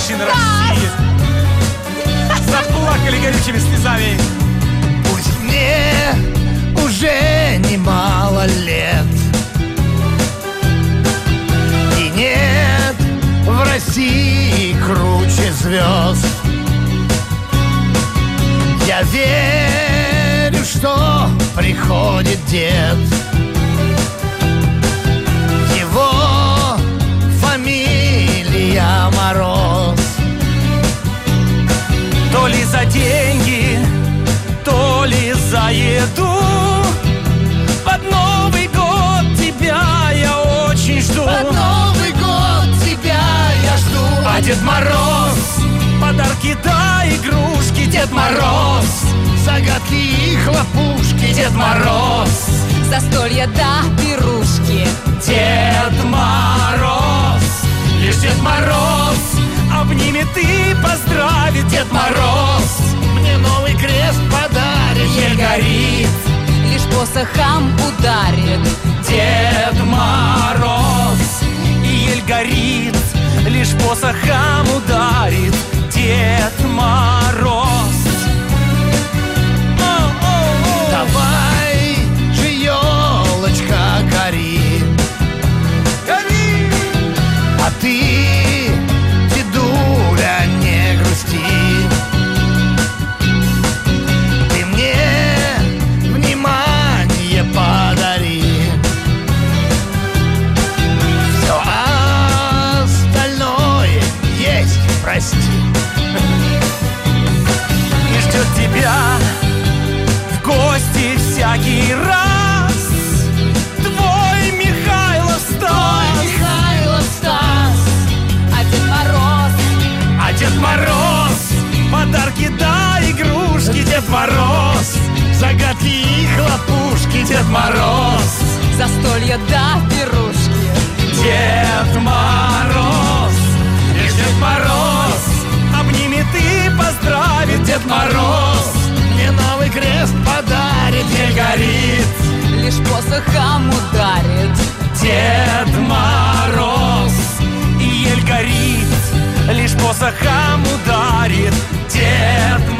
женщин России заплакали горючими слезами. Пусть мне уже немало лет, и нет в России круче звезд. Я верю, что приходит дед. Его фамилия Мороз. То ли за деньги, то ли за еду, под Новый год тебя я очень жду. Под Новый год тебя я жду. А Дед Мороз подарки да игрушки. Дед Мороз Загадки и хлопушки. Дед Мороз Застолья да пирушки. Дед Мороз, лишь Дед Мороз обнимет и поздравит. Дед Мороз Мне новый крест подарит. ель горит. Лишь посохом ударит. Дед Мороз и ель горит, лишь посохом ударит. Дед Мороз. Давай же, елочка, гори, Гори! а ты, дедуля, не грусти. Ты мне внимание подари. Все остальное есть, прости. И ждет тебя в гости всякий раз твой Михайлов Стас. Михайлов Стас. А Дед Мороз А Дед Мороз подарки да игрушки. Дед Мороз Загадки и хлопушки. Дед Мороз застолья да пирушки. Дед Мороз, лишь Дед Мороз обнимет и поздравит. Дед Мороз Мне новый крест подарит. ель горит. Лишь посохом ударит. Дед Мороз и ель горит, лишь посохом ударит. Дед